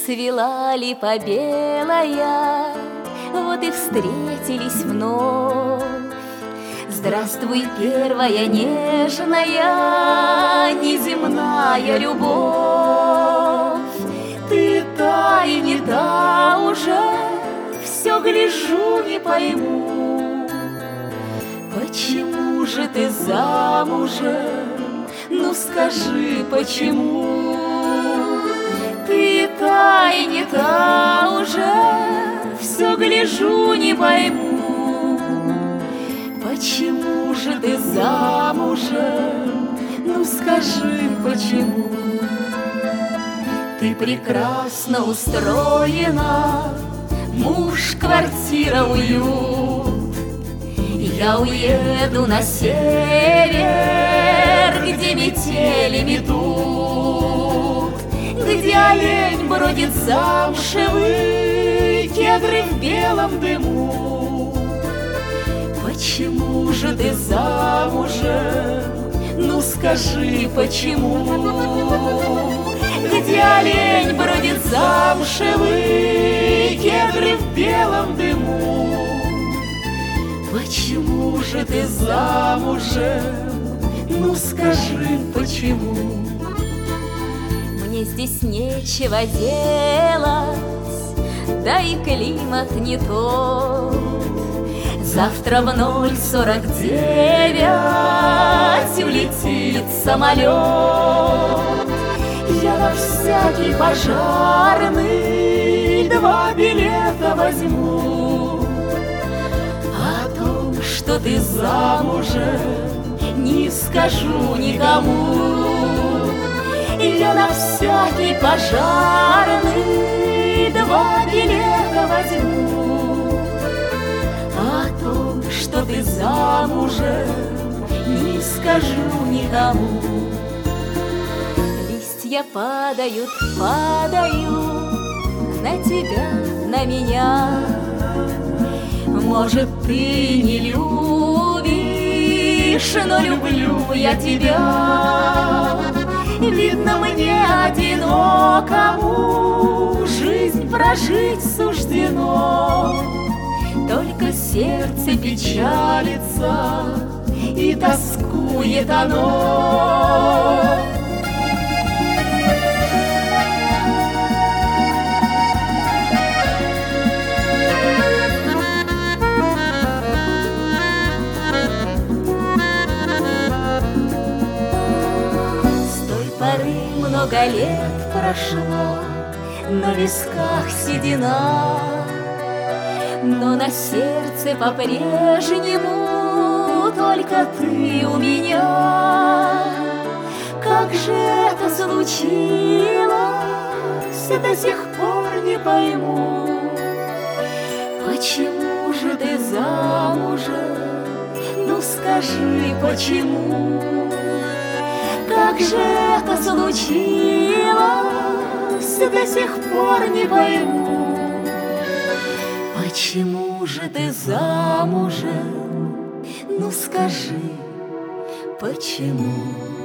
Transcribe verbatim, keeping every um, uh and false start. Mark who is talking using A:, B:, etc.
A: Расцвела липа белая, вот и встретились вновь. Здравствуй, первая нежная, неземная любовь. Ты та и не та уже, все гляжу, не пойму. Почему же ты замужем? Ну скажи, почему? Ты та и не та уже, все гляжу, не пойму. Почему же ты замужем? Ну скажи, почему? Ты прекрасно устроена, муж, квартира, уют. Я уеду на север, где метели метут, где олень бродит замшевый, кедры в белом дыму. Почему же ты замужем? Ну скажи, почему? Где олень бродит замшевый, кедры в белом дыму. Почему же ты замужем? Ну скажи, почему? Мне здесь нечего делать, да и климат не тот. Завтра в ноль сорок девять улетит самолет. Я на всякий пожарный два билета возьму. О том, что ты замужем, не скажу никому. Я на всякий пожарный два билета возьму. О том, что ты замужем, не скажу никому. Листья падают, падают на тебя, на меня. Может, ты не любишь, но люблю я тебя. Видно, мне одинокому жизнь прожить суждено. Только сердце печалится и тоскует оно. Много лет прошло, на висках седина, но на сердце по-прежнему только ты у меня. Как же это случилось, до сих пор не пойму. Почему же ты замужем? Ну скажи, почему? Как же это случилось, до сих пор не пойму. Почему же ты замужем? Ну скажи, почему?